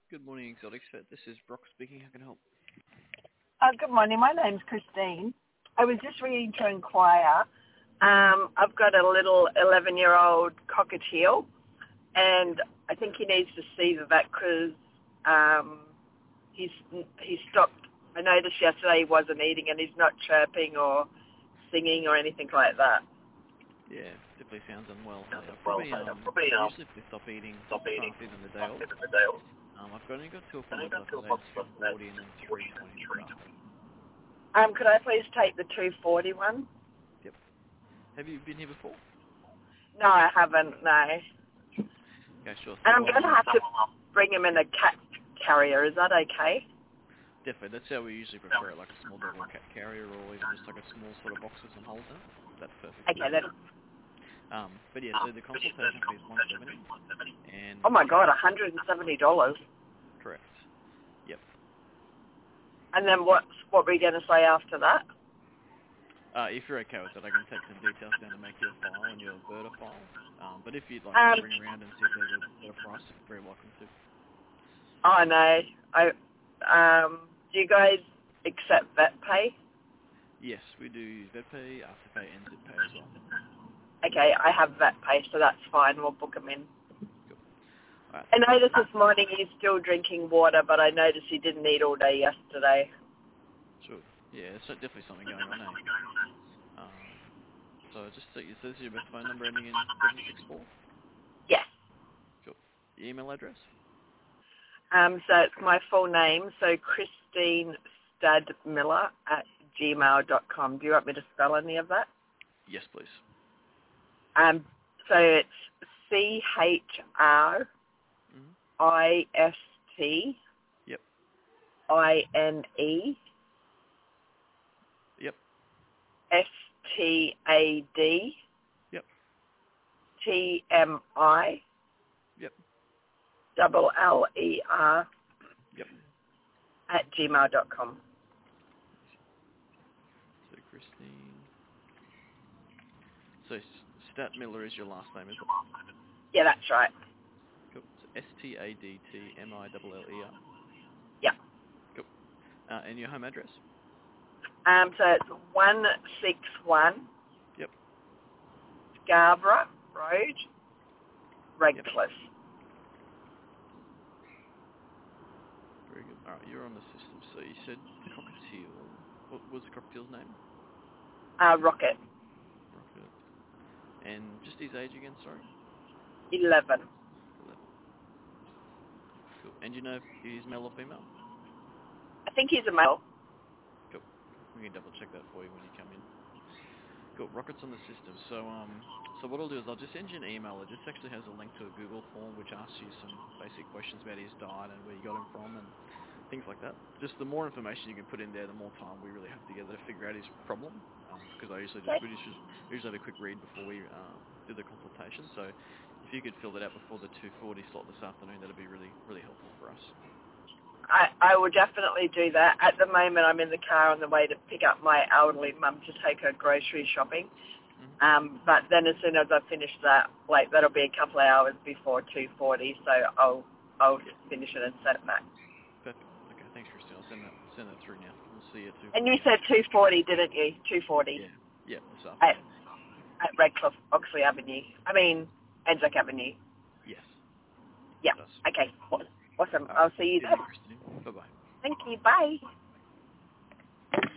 Good morning, Exotic Vet. This is Brock speaking. How can I help? Good morning. My name's Christine. I was just ringing to inquire. I've got a little 11-year-old cockatiel, and I think he needs to see the vet because he's stopped. I noticed yesterday he wasn't eating, and he's not chirping or singing or anything like that. Yeah, definitely sounds unwell. Usually if they stop eating in the day off. I've only got two appointments left today, 2:40 and then 3:20. Could I please take the 2:40 one? Yep. Have you been here before? No, I haven't, no. Okay, sure. And I'm going to have to bring him in a cat carrier. Is that okay? Definitely. That's how we usually prefer it, like a small dog or cat carrier, or even just like a small sort of box with some holes in it. That's perfect. Okay, then. But yeah, so the consultation fee is $170. And oh my God, $170. Correct. Yep. And then what were you going to say after that? If you're okay with it, I can take some details down to make your file and your Verta file. But if you'd like to ring around and see if there's a better price, you're very welcome to. Oh no. Do you guys accept VetPay? Yes, we do VetPay, Afterpay, and ZipPay as well. Okay, I have VetPay, so that's fine. We'll book him in. Cool. Right. I noticed this morning he's still drinking water, but I noticed he didn't eat all day yesterday. Sure. Yeah, it's definitely something going on now. So just so this is your best phone number ending in 764? Yes. Cool. Your email address? So it's my full name, so Christine Stadmiller@gmail.com. Do you want me to spell any of that? Yes, please. So it's CHRIST Yep. INE Yep. STAD Yep. TMI Yep. LLER Yep. @gmail.com. So Christine. So Stadmiller is your last name, is it? Yeah, that's right. Cool. So STADTMILLER. Yeah. Cool. And your home address? So it's 161 Yep. Scarborough Road, Redcliffe. Yep. Very good. All right, you're on the system. So you said cockatiel. What was the cockatiel's name? Rocket. Rocket. And just his age again, sorry? 11. 11. Cool. And do you know if he's male or female? I think he's a male. Cool. We can double check that for you when you come in. Cool. Rocket's on the system. So what I'll do is I'll just send you an email. It just actually has a link to a Google form which asks you some basic questions about his diet and where you got him from and things like that. Just the more information you can put in there, the more time we really have together to figure out his problem. Because I usually usually have a quick read before we do the consultation. So if you could fill that out before the 2:40 slot this afternoon, that'd be really, really helpful for us. I will definitely do that. At the moment, I'm in the car on the way to pick up my elderly mum to take her grocery shopping. Mm-hmm. But then as soon as I finish that, that'll be a couple of hours before 2:40, so I'll finish it and send it back. Perfect. Okay, thanks, Christine. I'll send that through now. We'll see you at 2:40. And you said 2:40, didn't you? 2:40. Yeah, this afternoon. At Redcliffe, Oxley Avenue. Anzac Avenue. Yes. Yeah. Okay. Awesome. Right. I'll see you See there. you, Christine. Bye-bye. Thank you. Bye.